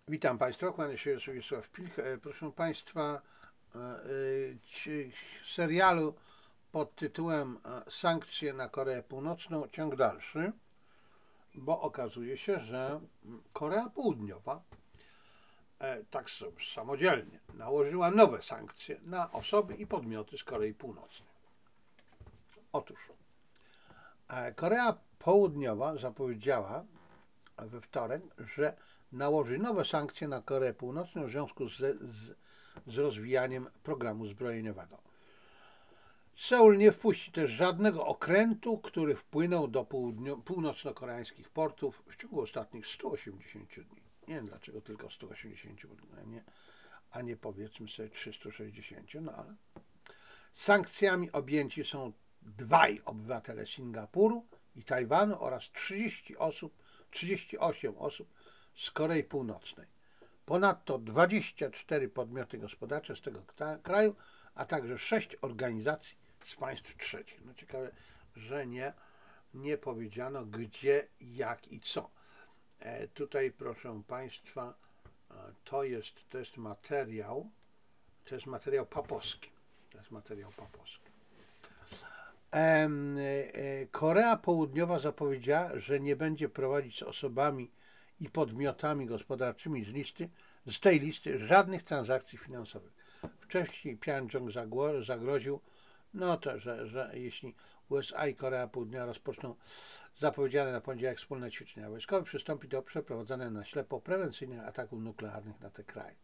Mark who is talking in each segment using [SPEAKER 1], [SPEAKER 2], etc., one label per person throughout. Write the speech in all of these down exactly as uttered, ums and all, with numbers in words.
[SPEAKER 1] Witam Państwa, kłaniam się Wiesław Pilch. E, Proszę Państwa, e, e, ci- w serialu pod tytułem e, Sankcje na Koreę Północną ciąg dalszy, bo okazuje się, że Korea Południowa e, tak sobie samodzielnie nałożyła nowe sankcje na osoby i podmioty z Korei Północnej. Otóż e, Korea Południowa zapowiedziała we wtorek, że nałoży nowe sankcje na Koreę Północną w związku z, z, z rozwijaniem programu zbrojeniowego. Seul nie wpuści też żadnego okrętu, który wpłynął do południo- północno-koreańskich portów w ciągu ostatnich stu osiemdziesięciu dni. Nie wiem dlaczego tylko stu osiemdziesięciu, a nie, a nie powiedzmy sobie trzystu sześćdziesięciu, no ale sankcjami objęci są dwaj obywatele Singapuru i Tajwanu oraz trzydzieści osób, trzydzieści osiem osób z Korei Północnej. Ponadto dwadzieścia cztery podmioty gospodarcze z tego kraju, a także sześć organizacji z państw trzecich. No ciekawe, że nie, nie powiedziano gdzie, jak i co. E, tutaj proszę Państwa, e, to jest, to jest materiał, to jest materiał papowski. To jest materiał papowski. E, e, Korea Południowa zapowiedziała, że nie będzie prowadzić z osobami i podmiotami gospodarczymi z listy, z tej listy żadnych transakcji finansowych. Wcześniej Pjandżong zagroził, no to, że, że jeśli U S A i Korea Południowa rozpoczną zapowiedziane na poniedziałek wspólne ćwiczenia wojskowe, przystąpi do przeprowadzania na ślepo prewencyjnych ataków nuklearnych na te kraje.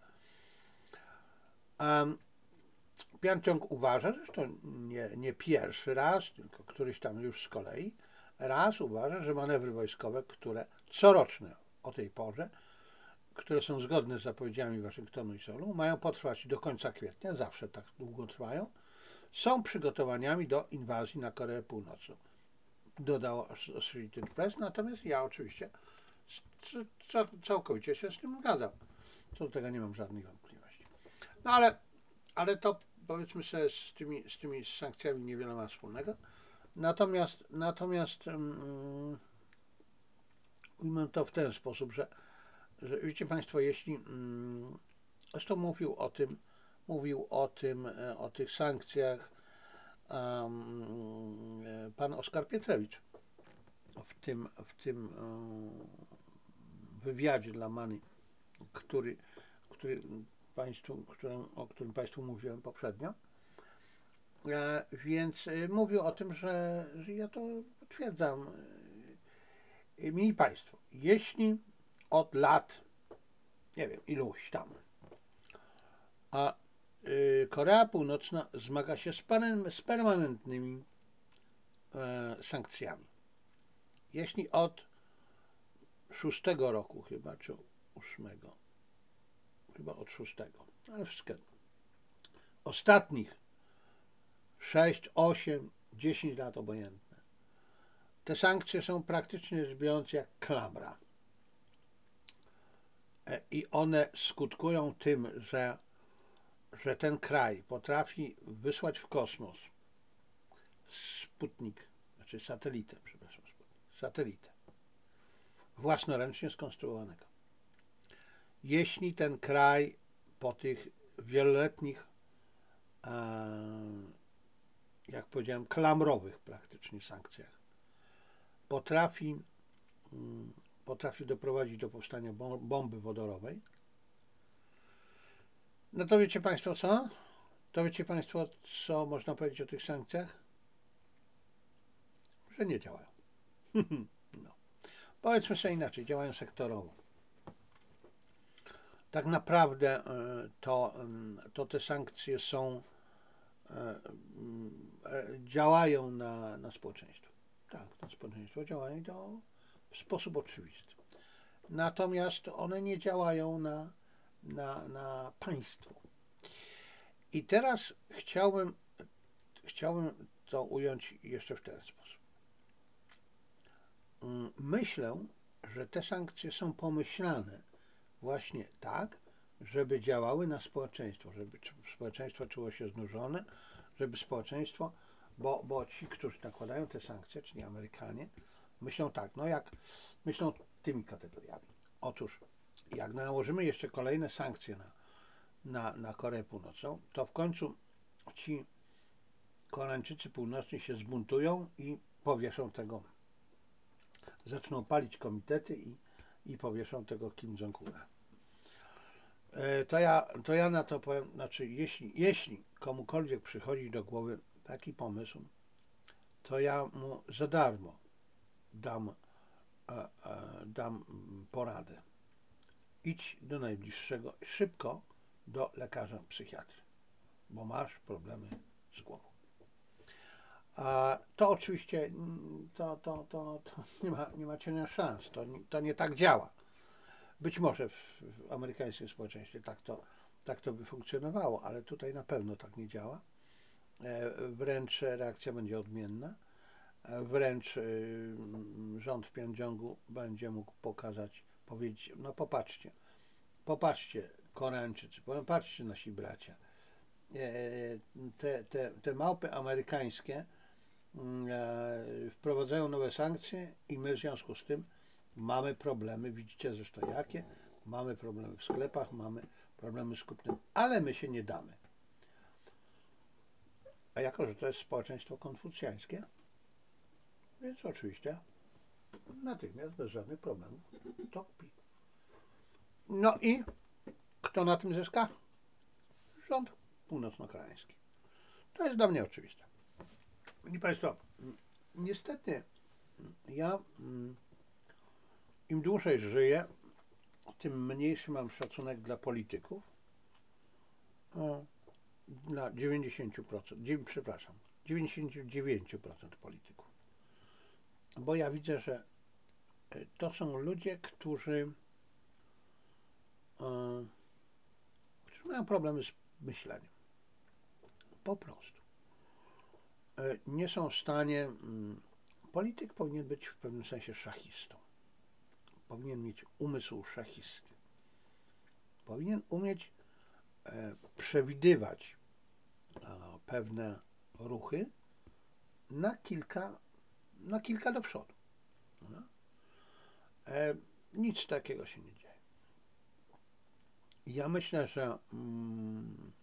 [SPEAKER 1] Um, Pjandżong uważa, zresztą nie, nie pierwszy raz, tylko któryś tam już z kolei, raz uważa, że manewry wojskowe, które coroczne o tej porze, które są zgodne z zapowiedziami Waszyngtonu i Seulu, mają potrwać do końca kwietnia, zawsze tak długo trwają, są przygotowaniami do inwazji na Koreę Północną. Dodał Associated Press, natomiast ja oczywiście całkowicie się z tym zgadzam. Co do tego nie mam żadnych wątpliwości. No ale, ale to powiedzmy sobie z tymi, z tymi sankcjami niewiele ma wspólnego. Natomiast, natomiast um, ujmę to w ten sposób, że, że wiecie Państwo, jeśli um, zresztą mówił o tym, mówił o tym, o tych sankcjach um, pan Oskar Pietrewicz w tym, w tym um, wywiadzie dla Money, który, który państwu, którym, o którym Państwu mówiłem poprzednio. E, więc e, mówił o tym, że, że ja to potwierdzam. E, Mili Państwo, jeśli od lat, nie wiem, iluś tam, a y, Korea Północna zmaga się z, panem, z permanentnymi e, sankcjami. Jeśli od szóstego roku chyba, czy ósmego, chyba od szóstego, ale wszystko. Ostatnich sześć, osiem, dziesięć lat obojętne. Te sankcje są praktycznie rzecz biorąc jak klamra. E, I one skutkują tym, że, że ten kraj potrafi wysłać w kosmos Sputnik, znaczy satelitę, przepraszam, satelitę własnoręcznie skonstruowanego. Jeśli ten kraj po tych wieloletnich, jak powiedziałem, klamrowych praktycznie sankcjach potrafi, potrafi doprowadzić do powstania bomby wodorowej, no to wiecie Państwo co? To wiecie Państwo, co można powiedzieć o tych sankcjach? Że nie działają. No. Powiedzmy sobie inaczej, działają sektorowo. Tak naprawdę to, to te sankcje są, działają na, na społeczeństwo. Tak, na społeczeństwo działają i to w sposób oczywisty. Natomiast one nie działają na, na, na państwo. I teraz chciałbym, chciałbym to ująć jeszcze w ten sposób. Myślę, że te sankcje są pomyślane właśnie tak, żeby działały na społeczeństwo, żeby społeczeństwo czuło się znużone, żeby społeczeństwo, bo, bo ci, którzy nakładają te sankcje, czyli Amerykanie, myślą tak, no jak myślą tymi kategoriami. Otóż jak nałożymy jeszcze kolejne sankcje na, na, na Koreę Północną, to w końcu ci Koreańczycy Północni się zbuntują i powieszą tego, zaczną palić komitety i, i powieszą tego Kim Jong-una. E, To ja, to ja na to powiem, znaczy jeśli, jeśli komukolwiek przychodzi do głowy taki pomysł, to ja mu za darmo dam, e, e, dam poradę. Idź do najbliższego, szybko do lekarza psychiatry, bo masz problemy z głową. A to oczywiście mm, to, to, to, to nie ma, nie ma cienia szans, to, to nie tak działa. Być może w, w amerykańskim społeczeństwie tak to, tak to by funkcjonowało, ale tutaj na pewno tak nie działa. E, Wręcz reakcja będzie odmienna. E, Wręcz y, rząd w Pjongjangu będzie mógł pokazać, powiedzieć, no popatrzcie, popatrzcie Koreańczycy, popatrzcie nasi bracia. E, Te, te, te małpy amerykańskie mm, e, wprowadzają nowe sankcje i my w związku z tym mamy problemy, widzicie zresztą jakie, mamy problemy w sklepach, mamy problemy z kupnem, ale my się nie damy. A jako, że to jest społeczeństwo konfucjańskie, więc oczywiście natychmiast bez żadnych problemów to kupi. No i kto na tym zyska? Rząd północno-koreański. To jest dla mnie oczywiste. Proszę Państwa, niestety ja im dłużej żyję, tym mniejszy mam szacunek dla polityków. O, dla dziewięćdziesiąt procent, przepraszam, dziewięćdziesiąt dziewięć procent polityków. Bo ja widzę, że to są ludzie, którzy, którzy mają problemy z myśleniem. Po prostu. Nie są w stanie. Polityk powinien być w pewnym sensie szachistą. Powinien mieć umysł szachisty. Powinien umieć przewidywać pewne ruchy na kilka, na kilka do przodu. No. E, nic takiego się nie dzieje. Ja myślę, że mm,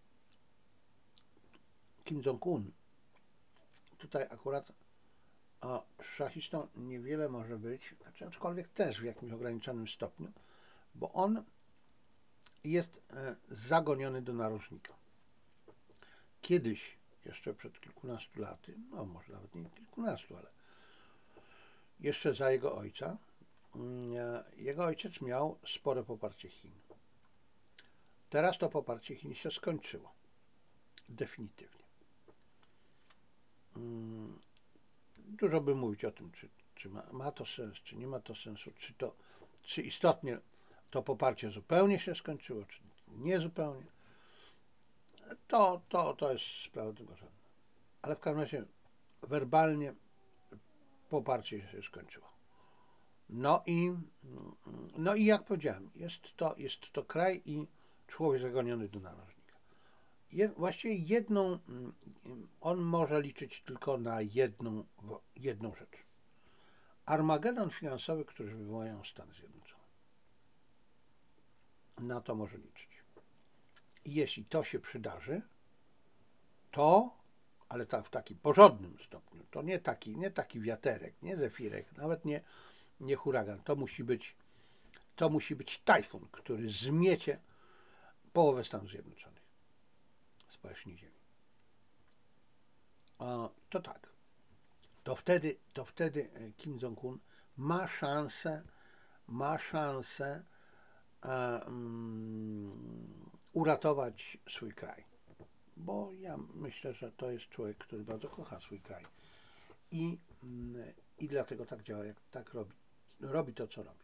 [SPEAKER 1] Kim Jong-un tutaj akurat a szachistą niewiele może być, znaczy, aczkolwiek też w jakimś ograniczonym stopniu, bo on jest e, zagoniony do narożnika. Kiedyś, jeszcze przed kilkunastu laty, no może nawet nie kilkunastu, ale jeszcze za jego ojca, jego ojciec miał spore poparcie Chin. Teraz to poparcie Chin się skończyło. Definitywnie. Dużo by mówić o tym, czy, czy ma, ma to sens, czy nie ma to sensu, czy to, czy istotnie to poparcie zupełnie się skończyło, czy nie zupełnie. To, to, to jest sprawa drugorzędna. Ale w każdym razie werbalnie poparcie się skończyło. No i, no i jak powiedziałem, jest to, jest to kraj i człowiek zagoniony do narożnika. Je, właściwie jedną, on może liczyć tylko na jedną, jedną rzecz. Armagedon finansowy, który wywołają Stany Zjednoczone. Na to może liczyć. I jeśli to się przydarzy, to, ale tak w takim porządnym stopniu, to nie taki, nie taki wiaterek, nie zefirek, nawet nie, nie huragan, to musi być, to musi być tajfun, który zmiecie połowę Stanów Zjednoczonych z powierzchni Ziemi. A, to tak. To wtedy, to wtedy Kim Jong-un ma szansę, ma szansę um, uratować swój kraj. Bo ja myślę, że to jest człowiek, który bardzo kocha swój kraj. I, i dlatego tak działa, jak tak robi. Robi to, co robi.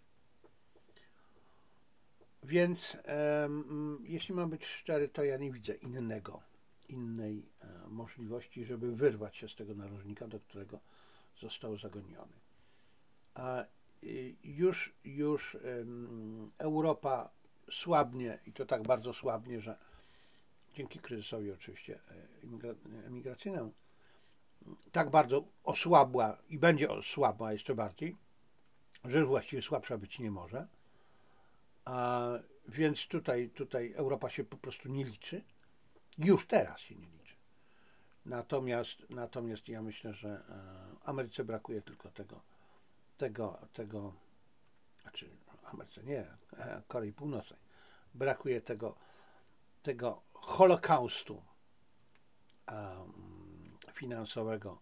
[SPEAKER 1] Więc um, jeśli mam być szczery, to ja nie widzę innego, innej e, możliwości, żeby wyrwać się z tego narożnika, do którego został zagoniony. A y, już, już um, Europa słabnie i to tak bardzo słabnie, że dzięki kryzysowi oczywiście emigracyjnemu tak bardzo osłabła i będzie osłabła jeszcze bardziej, że właściwie słabsza być nie może. A więc tutaj, tutaj Europa się po prostu nie liczy. Już teraz się nie liczy. Natomiast, natomiast ja myślę, że e, Ameryce brakuje tylko tego, tego, tego, znaczy Ameryce nie, e, Korei Północnej, brakuje tego, tego holokaustu um, finansowego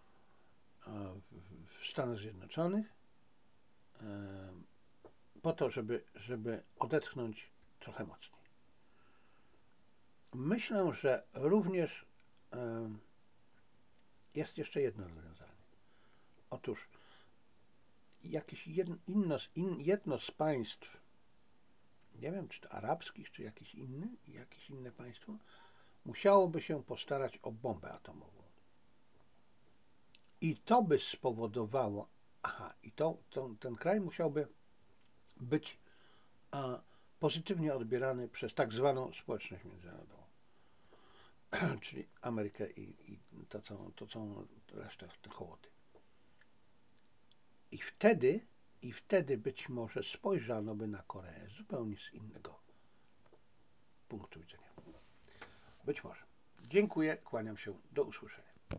[SPEAKER 1] w, w Stanach Zjednoczonych um, po to, żeby, żeby odetchnąć trochę mocniej. Myślę, że również um, jest jeszcze jedno rozwiązanie. Otóż jakieś jedno, inno, in, jedno z państw, nie wiem, czy to arabskich, czy jakieś inne, jakieś inne państwo, musiałoby się postarać o bombę atomową. I to by spowodowało, aha, i to, to ten kraj musiałby być a, pozytywnie odbierany przez tak zwaną społeczność międzynarodową, czyli Amerykę i, i to, całą, to całą resztę, te hołoty. I wtedy, i wtedy być może spojrzano by na Koreę zupełnie z innego punktu widzenia. Być może. Dziękuję, kłaniam się, do usłyszenia.